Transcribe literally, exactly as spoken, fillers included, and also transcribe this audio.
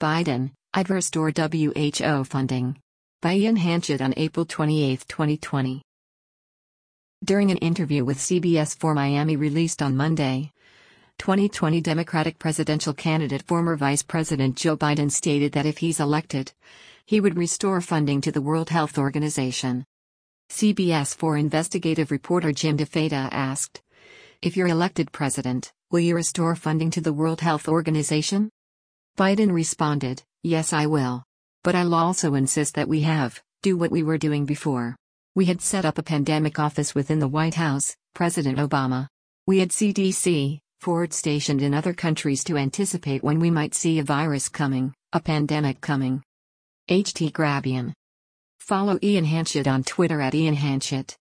Biden, I'd restore W H O funding. By Ian Hanchett on April twenty-eighth, twenty twenty. During an interview with C B S four Miami released on Monday, twenty twenty Democratic presidential candidate former Vice President Joe Biden stated that if he's elected, he would restore funding to the World Health Organization. C B S four investigative reporter Jim DeFeta asked, "If you're elected president, will you restore funding to the World Health Organization?" Biden responded, "Yes, I will. But I'll also insist that we have, do what we were doing before. We had set up a pandemic office within the White House, President Obama. We had C D C, forward stationed in other countries to anticipate when we might see a virus coming, a pandemic coming." H T Grabian. Follow Ian Hanchett on Twitter at Ian Hanchett.